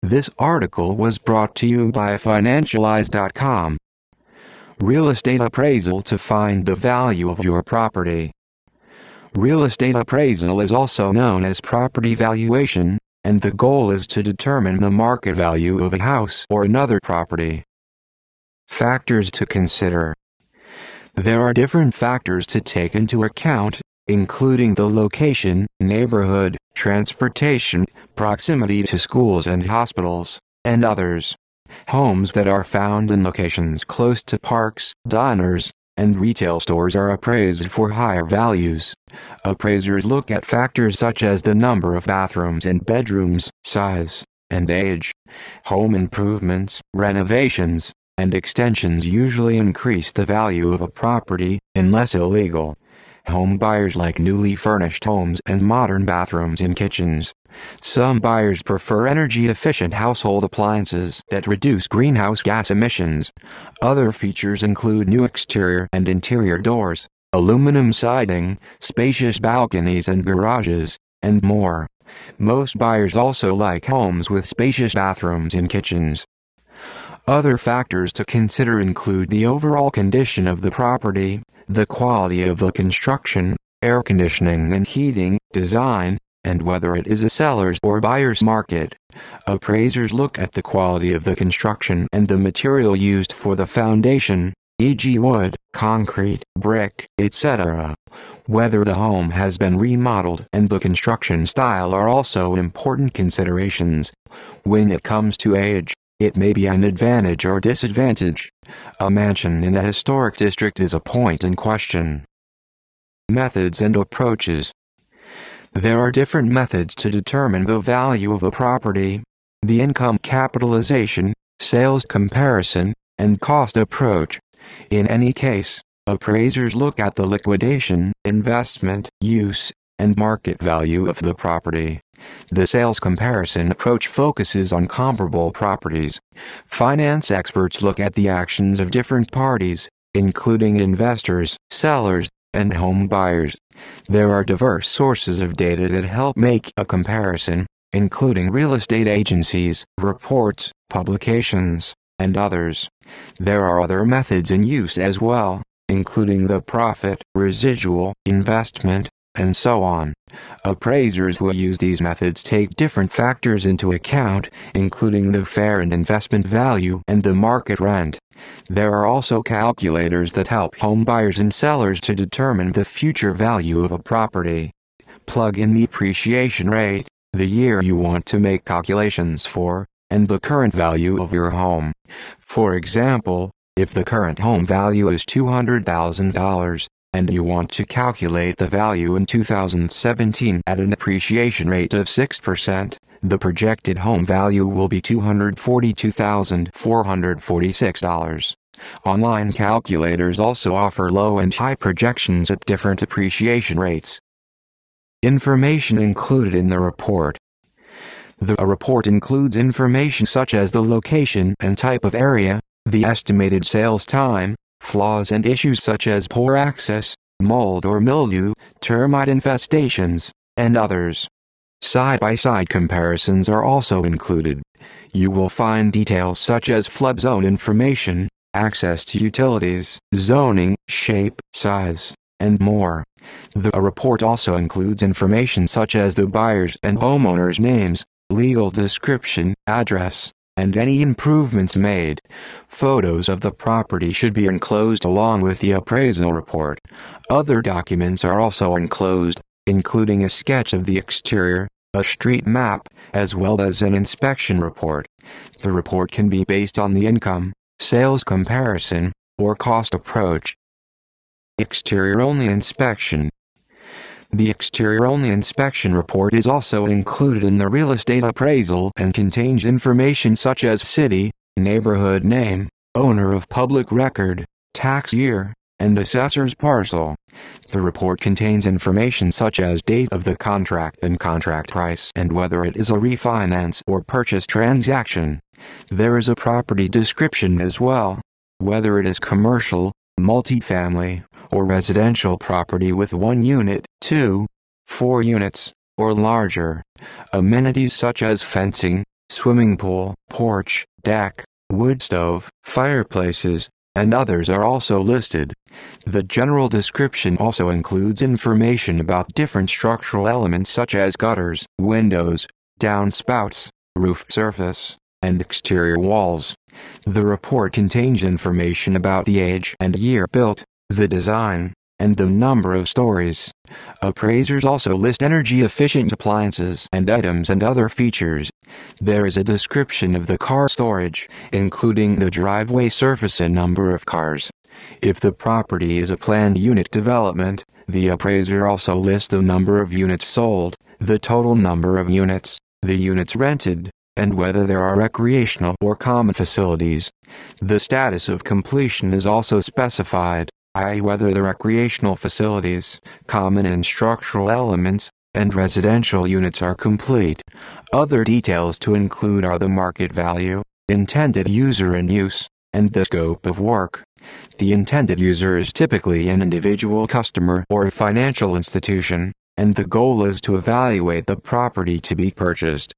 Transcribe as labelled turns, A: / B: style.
A: This article was brought to you by Financialize.com. Real estate appraisal to find the value of your property. Real estate appraisal is also known as property valuation, and the goal is to determine the market value of a house or another property. Factors to consider. There are different factors to take into account, including the location, neighborhood, transportation, proximity to schools and hospitals, and others. Homes that are found in locations close to parks, diners, and retail stores are appraised for higher values. Appraisers look at factors such as the number of bathrooms and bedrooms, size, and age. Home improvements, renovations, and extensions usually increase the value of a property, unless illegal. Home buyers like newly furnished homes and modern bathrooms and kitchens. Some buyers prefer energy-efficient household appliances that reduce greenhouse gas emissions. Other features include new exterior and interior doors, aluminum siding, spacious balconies and garages, and more. Most buyers also like homes with spacious bathrooms and kitchens. Other factors to consider include the overall condition of the property, the quality of the construction, air conditioning and heating, design, and whether it is a seller's or buyer's market. Appraisers look at the quality of the construction and the material used for the foundation, e.g. wood, concrete, brick, etc. Whether the home has been remodeled and the construction style are also important considerations. When it comes to age, it may be an advantage or disadvantage. A mansion in a historic district is a point in question. Methods and approaches. There are different methods to determine the value of a property. The income capitalization, sales comparison, and cost approach. In any case, appraisers look at the liquidation, investment, use, and market value of the property. The sales comparison approach focuses on comparable properties. Finance experts look at the actions of different parties, including investors, sellers, and home buyers. There are diverse sources of data that help make a comparison, including real estate agencies, reports, publications, and others. There are other methods in use as well, including the profit, residual, investment, and so on. Appraisers who use these methods take different factors into account, including the fair and investment value and the market rent. There are also calculators that help home buyers and sellers to determine the future value of a property. Plug in the appreciation rate, the year you want to make calculations for, and the current value of your home. For example, if the current home value is $200,000, and you want to calculate the value in 2017 at an appreciation rate of 6%, the projected home value will be $242,446. Online calculators also offer low and high projections at different appreciation rates. Information included in the report. The report includes information such as the location and type of area, the estimated sales time, flaws and issues such as poor access, mold or mildew, termite infestations, and others. Side-by-side comparisons are also included. You will find details such as flood zone information, access to utilities, zoning, shape, size, and more. The report also includes information such as the buyer's and homeowner's names, legal description, address, and any improvements made. Photos of the property should be enclosed along with the appraisal report. Other documents are also enclosed, including a sketch of the exterior, a street map, as well as an inspection report. The report can be based on the income, sales comparison, or cost approach. Exterior-only inspection. The exterior-only inspection report is also included in the real estate appraisal and contains information such as city, neighborhood name, owner of public record, tax year, and assessor's parcel. The report contains information such as date of the contract and contract price and whether it is a refinance or purchase transaction. There is a property description as well, whether it is commercial, multifamily, or residential property with 1 unit, 2, 4 units, or larger. Amenities such as fencing, swimming pool, porch, deck, wood stove, fireplaces, and others are also listed. The general description also includes information about different structural elements such as gutters, windows, downspouts, roof surface, and exterior walls. The report contains information about the age and year built, the design, and the number of stories. Appraisers also list energy-efficient appliances and items and other features. There is a description of the car storage, including the driveway surface and number of cars. If the property is a planned unit development, the appraiser also lists the number of units sold, the total number of units, the units rented, and whether there are recreational or common facilities. The status of completion is also specified, i.e. whether the recreational facilities, common and structural elements, and residential units are complete. Other details to include are the market value, intended user and use, and the scope of work. The intended user is typically an individual customer or a financial institution, and the goal is to evaluate the property to be purchased.